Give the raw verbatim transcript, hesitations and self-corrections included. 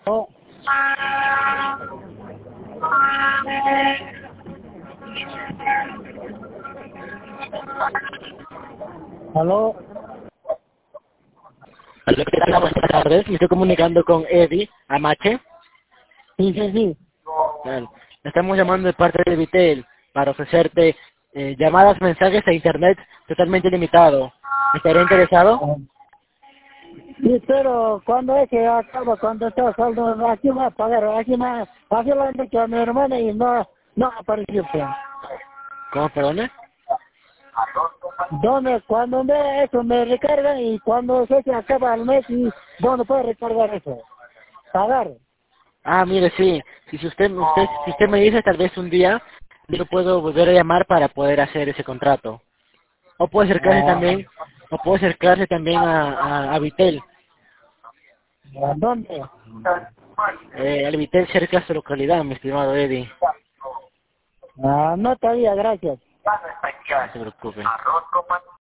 Oh, aló, Hola, ¿qué tal? Buenas tardes. Me estoy comunicando con Eddie Amache. sí, sí, sí. Bueno, estamos llamando de parte de Vitel para ofrecerte eh, llamadas, mensajes e internet totalmente limitado. ¿Estaría interesado? Ah, sí, pero cuando es que acaba, cuando está saldo, aquí va a pagar, aquí más, aquí lo han dicho a mi hermana y no, no apareció. Pues. ¿Cómo, perdone? ¿Dónde, cuando me, eso me recargan y cuando se que acaba el mes y dónde puede recargar eso? Pagar. Ah, mire, sí. Si si usted, usted, si usted me dice tal vez un día, yo puedo volver a llamar para poder hacer ese contrato. O puede acercarse Ah, también, o puede acercarse también a, a, a Vitel. ¿a ¿Dónde? Eh, al Vitel cerca de su localidad, mi estimado Eddie. Ah, no todavía, gracias. No se preocupe.